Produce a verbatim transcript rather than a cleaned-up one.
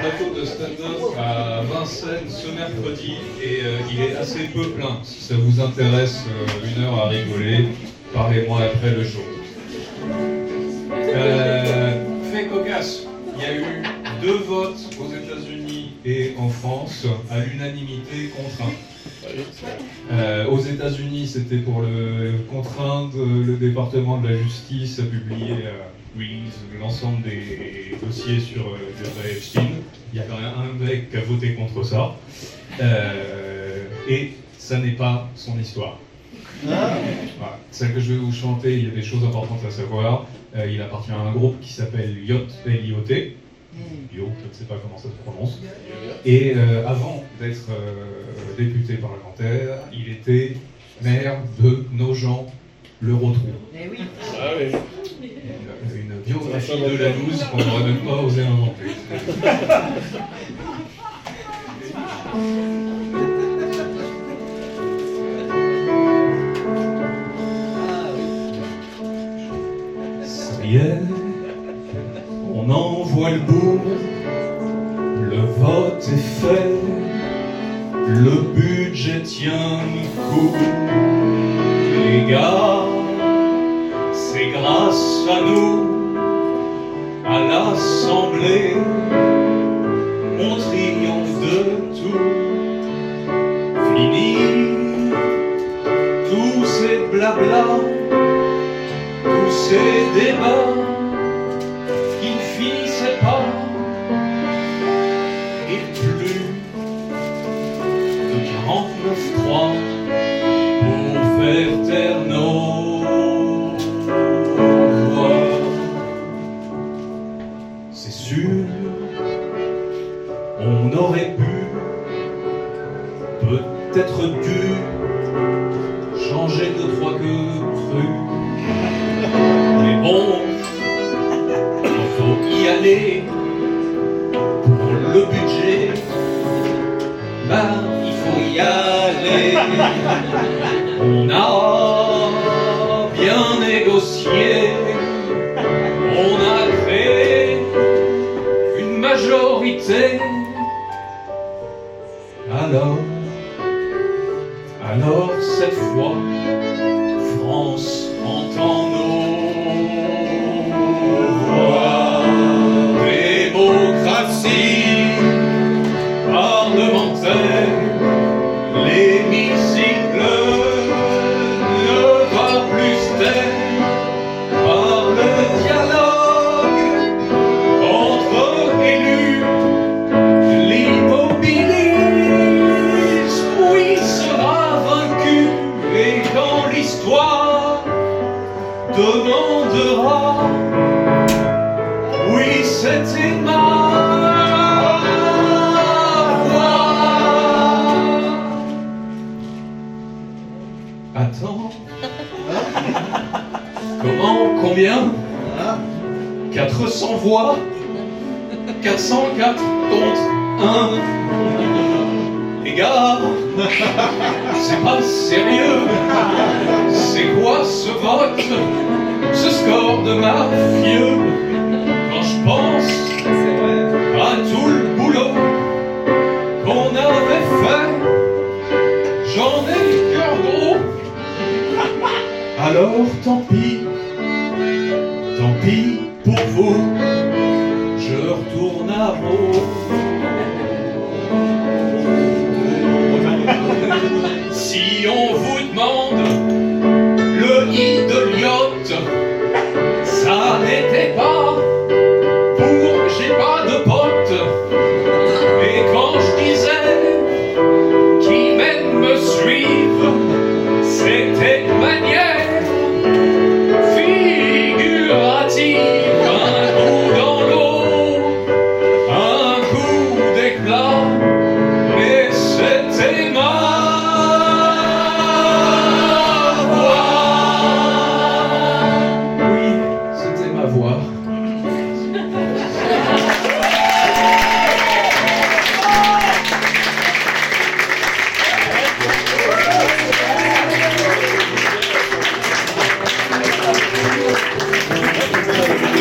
plateau de stand-up à Vincennes ce mercredi et euh, il est assez peu plein. Si ça vous intéresse, euh, une heure à rigoler, parlez-moi après le show. Euh, fait cocasse, il y a eu deux votes aux États-Unis et en France à l'unanimité contre un. Euh, aux États-Unis, c'était pour le contraindre le département de la justice à publier euh, release l'ensemble des dossiers sur euh, Jeffrey Epstein. Il y a quand même un mec qui a voté contre ça. Euh, et ça n'est pas son histoire. Voilà. Celle que je vais vous chanter, il y a des choses importantes à savoir. Euh, il appartient à un groupe qui s'appelle Yacht, L I O T. Yo, je ne sais pas comment ça se prononce. Et euh, avant d'être euh, député parlementaire, il était maire de Nogent, le Rotrou. Eh oui. Ah oui. Une, une biographie de la loose qu'on n'aurait même pas osé inventer. Ça y est, on envoie le bout, le vote est fait, le budget tient le coup. Les gars, c'est grâce à nous, à l'Assemblée, on triomphe de tout. Fini tous ces blablas, tous ces débats qui ne finissaient pas, et plus de quarante-neuf trois pour faire taire nos voix. C'est sûr, on aurait pu, peut-être dû, changer deux, trois que trucs. Mais bon, il faut y aller. Pour le budget, ben il faut y aller. On a bien négocié, on a créé une majorité. Alors, alors cette fois, France entend nos voix. Démocratie parlementaire, l'hémicycle ne va plus se taire. Par le dialogue entre élus, l'immobilisme, oui, sera vaincu. Et quand l'histoire demandera, oui, c'était ma voix. Attends. Comment? Combien? quatre cents voix. quatre cent quatre contre un. Les gars, c'est pas sérieux. C'est quoi ce vote? Ce score de mafieux? Quand je pense à tout le boulot qu'on avait fait, j'en ai le cœur gros. Alors tant pis, tant pis pour vous, je retourne à Meaux.